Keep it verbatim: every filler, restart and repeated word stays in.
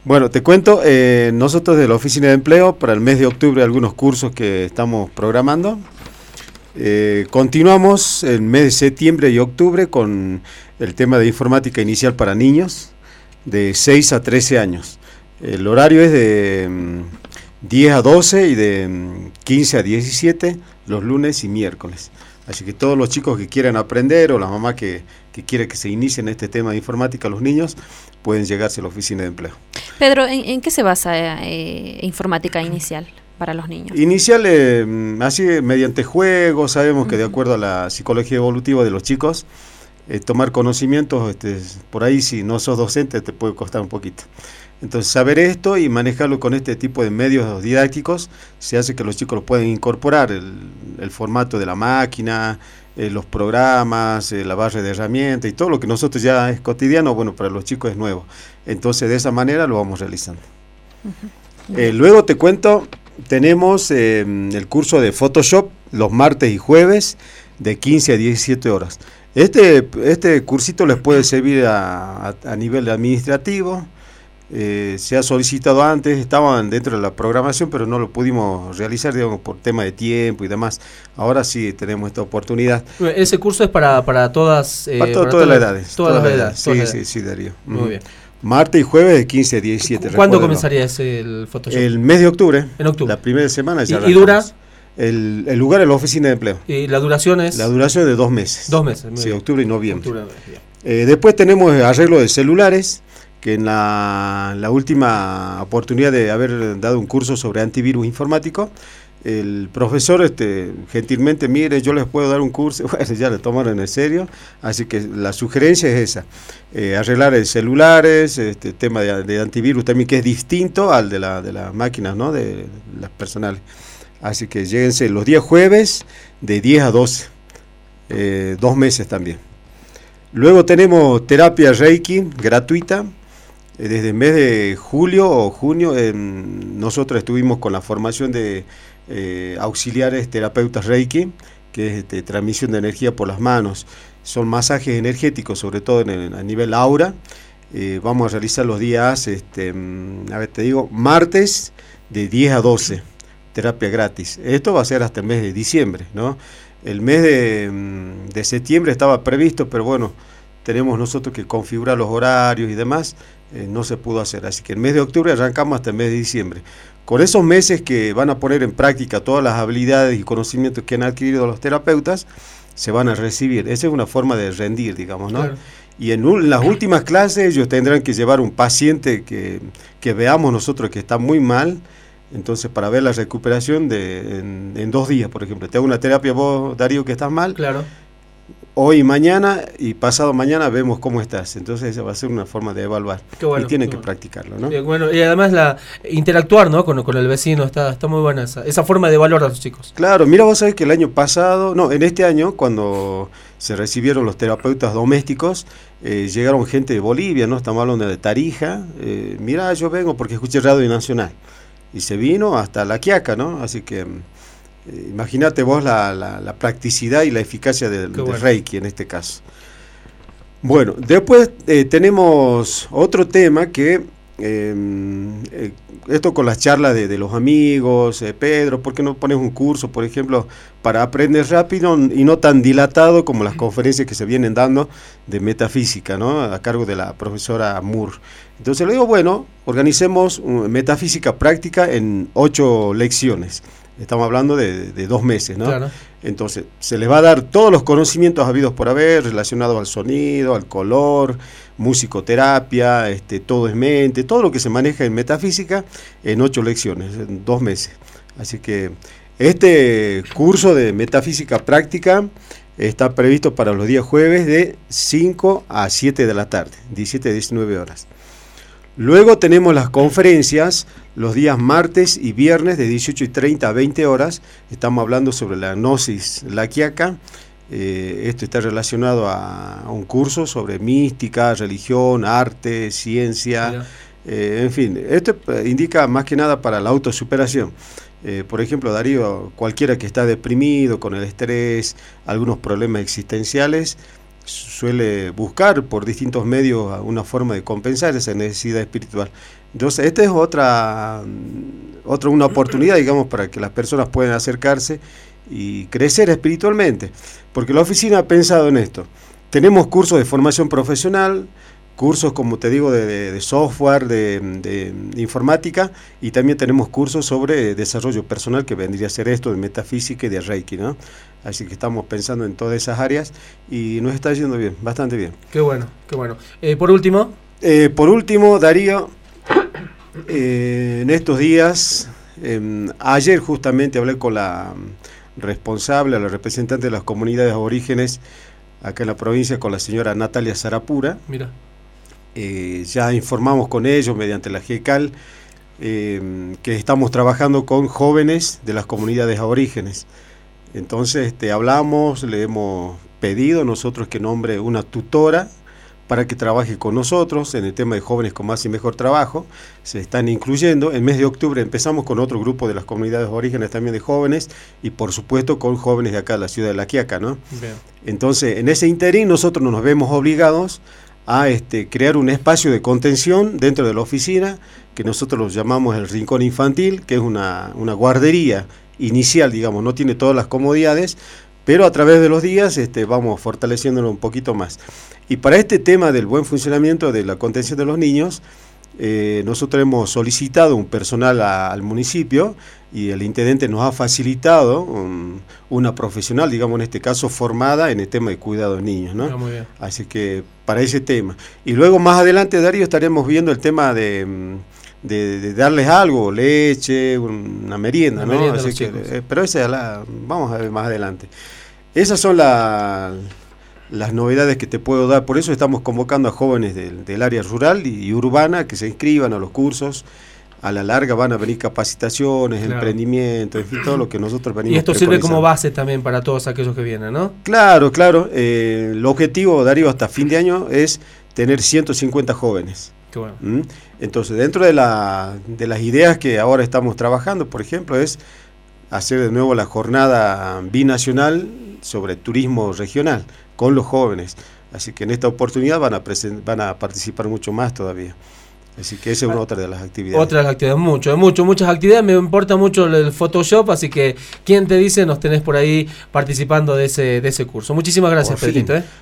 Bueno, te cuento, eh, nosotros de la Oficina de Empleo, para el mes de octubre, algunos cursos que estamos programando. Eh, continuamos el mes de septiembre y octubre con el tema de informática inicial para niños de seis a trece años. El horario es de um, diez a doce y de um, quince a diecisiete los lunes y miércoles. Así que todos los chicos que quieran aprender o las mamás que, que quieren que se inicien este tema de informática, los niños, pueden llegarse a la Oficina de Empleo. Pedro, ¿en, en qué se basa eh, informática inicial para los niños? Inicial, eh, así mediante juegos, sabemos que de acuerdo a la psicología evolutiva de los chicos, eh, tomar conocimientos, este, por ahí si no sos docente te puede costar un poquito. Entonces saber esto y manejarlo con este tipo de medios didácticos se hace que los chicos lo puedan incorporar, el, el formato de la máquina, eh, los programas, eh, la barra de herramientas y todo lo que nosotros ya es cotidiano, bueno, para los chicos es nuevo. Entonces de esa manera lo vamos realizando. Uh-huh. Eh, luego te cuento, tenemos eh, el curso de Photoshop los martes y jueves de quince a diecisiete horas. Este, este cursito les puede servir a, a, a nivel administrativo. Eh, se ha solicitado antes, estaban dentro de la programación, pero no lo pudimos realizar, digamos, por tema de tiempo y demás. Ahora sí tenemos esta oportunidad. ¿Ese curso es para, para todas, eh, para, todo, para todas las edades? Todas, todas las edades. Sí, todas las sí, edades. sí, Darío. Muy mm. bien. Martes y jueves de quince a diecisiete. ¿Cuándo comenzaría ese el Photoshop? El mes de octubre. En octubre. La primera semana ya. ¿Y, ¿y dura? El, el lugar es la Oficina de Empleo. ¿Y la duración es? La duración es de dos meses. Dos meses. Sí, bien. Octubre y noviembre. Octubre, eh, después tenemos arreglo de celulares, que en la, la última oportunidad de haber dado un curso sobre antivirus informático, el profesor este, gentilmente, mire, yo les puedo dar un curso, bueno, ya lo tomaron en serio, así que la sugerencia es esa, eh, arreglar el celulares, este tema de, de antivirus también, que es distinto al de la de las máquinas, ¿no?, de las personales. Así que lléguense los días jueves de diez a doce, eh, dos meses también. Luego tenemos terapia Reiki gratuita. Desde el mes de julio o junio eh, nosotros estuvimos con la formación de eh, auxiliares terapeutas Reiki, que es este, transmisión de energía por las manos. Son masajes energéticos, sobre todo en el, a nivel aura. Eh, vamos a realizar los días, este, a ver, te digo, martes de diez a doce, terapia gratis. Esto va a ser hasta el mes de diciembre, ¿no? El mes de, de septiembre estaba previsto, pero bueno, tenemos nosotros que configurar los horarios y demás. Eh, no se pudo hacer, así que el mes de octubre arrancamos hasta el mes de diciembre. Con esos meses que van a poner en práctica todas las habilidades y conocimientos que han adquirido los terapeutas, se van a recibir. Esa es una forma de rendir, digamos, ¿no? Claro. Y en, un, en las últimas clases ellos tendrán que llevar un paciente que, que veamos nosotros que está muy mal, entonces para ver la recuperación de, en, en dos días, por ejemplo. Te hago una terapia vos, Darío, que estás mal. Claro. Hoy y mañana y pasado mañana vemos cómo estás. Entonces esa va a ser una forma de evaluar. Qué bueno, y tienen que bueno. practicarlo, ¿no? Bien, bueno, y además la interactuar, ¿no?, con, con el vecino, está, está muy buena esa, esa forma de evaluar a los chicos. Claro, mira, vos sabés que el año pasado, no, en este año, cuando se recibieron los terapeutas domésticos, eh, llegaron gente de Bolivia, ¿no? Estamos hablando de Tarija. Eh, mira, yo vengo porque escuché Radio Nacional. Y se vino hasta La Quiaca, ¿no? Así que Eh, imagínate vos la, la, la practicidad y la eficacia del de bueno. Reiki en este caso. Bueno, después eh, tenemos otro tema que, eh, eh, esto con las charlas de, de los amigos, eh, Pedro, ¿por qué no pones un curso, por ejemplo, para aprender rápido y no tan dilatado como las conferencias que se vienen dando de metafísica, ¿no?, a cargo de la profesora Moore? Entonces le digo, bueno, organicemos una metafísica práctica en ocho lecciones. Estamos hablando de, de dos meses, ¿no? Claro. Entonces, se les va a dar todos los conocimientos habidos por haber, relacionados al sonido, al color, musicoterapia, este, todo es mente, todo lo que se maneja en metafísica en ocho lecciones, en dos meses. Así que este curso de metafísica práctica está previsto para los días jueves de cinco a siete de la tarde, diecisiete a diecinueve horas. Luego tenemos las conferencias los días martes y viernes de dieciocho y treinta a veinte horas. Estamos hablando sobre la gnosis laquiaca. Eh, esto está relacionado a, a un curso sobre mística, religión, arte, ciencia. Eh, en fin, esto indica más que nada para la autosuperación. Eh, por ejemplo, Darío, cualquiera que está deprimido con el estrés, algunos problemas existenciales, suele buscar por distintos medios una forma de compensar esa necesidad espiritual. Entonces, esta es otra, otra una oportunidad, digamos, para que las personas puedan acercarse y crecer espiritualmente, porque la oficina ha pensado en esto. Tenemos cursos de formación profesional, cursos, como te digo, de, de, de software, de, de, de informática, y también tenemos cursos sobre desarrollo personal, que vendría a ser esto de metafísica y de Reiki, ¿no? Así que estamos pensando en todas esas áreas y nos está yendo bien, bastante bien. Qué bueno, qué bueno. Eh, por último. Eh, por último, Darío, eh, en estos días, eh, ayer justamente hablé con la responsable, la representante de las comunidades aborígenes acá en la provincia, con la señora Natalia Sarapura. Mira. Eh, ya informamos con ellos mediante la G E C A L eh, que estamos trabajando con jóvenes de las comunidades aborígenes. Entonces este, hablamos, le hemos pedido nosotros que nombre una tutora para que trabaje con nosotros en el tema de jóvenes con más y mejor trabajo. Se están incluyendo. El mes de octubre empezamos con otro grupo de las comunidades aborígenes también de jóvenes y por supuesto con jóvenes de acá de la ciudad de La Quiaca, ¿no? Bien. Entonces en ese interín nosotros nos vemos obligados a este, crear un espacio de contención dentro de la oficina, que nosotros lo llamamos el rincón infantil, que es una, una guardería inicial, digamos, no tiene todas las comodidades, pero a través de los días este, vamos fortaleciéndolo un poquito más. Y para este tema del buen funcionamiento de la contención de los niños, eh, nosotros hemos solicitado un personal a, al municipio y el intendente nos ha facilitado un, una profesional, digamos en este caso formada en el tema de cuidado de niños, ¿no? Ah, muy bien. Así que para ese tema. Y luego más adelante, Darío, estaremos viendo el tema de, de, de darles algo, leche, una merienda, una ¿no? Merienda Así que, eh, pero esa la vamos a ver más adelante. Esas son la, las novedades que te puedo dar. Por eso estamos convocando a jóvenes del, del área rural y, y urbana que se inscriban a los cursos. A la larga van a venir capacitaciones, claro, emprendimiento, en fin, todo lo que nosotros venimos. Y esto sirve como base también para todos aquellos que vienen, ¿no? Claro, claro. Eh, el objetivo, Darío, hasta fin de año es tener ciento cincuenta jóvenes. Qué bueno. ¿Mm? Entonces, dentro de, la, de las ideas que ahora estamos trabajando, por ejemplo, es hacer de nuevo la jornada binacional sobre turismo regional con los jóvenes. Así que en esta oportunidad van a, present, van a participar mucho más todavía. Así que esa es una otra de las actividades. Otra de las actividades, mucho, mucho, muchas actividades. Me importa mucho el Photoshop, así que, ¿quién te dice? Nos tenés por ahí participando de ese de ese curso. Muchísimas gracias, Pedrito. ¿eh?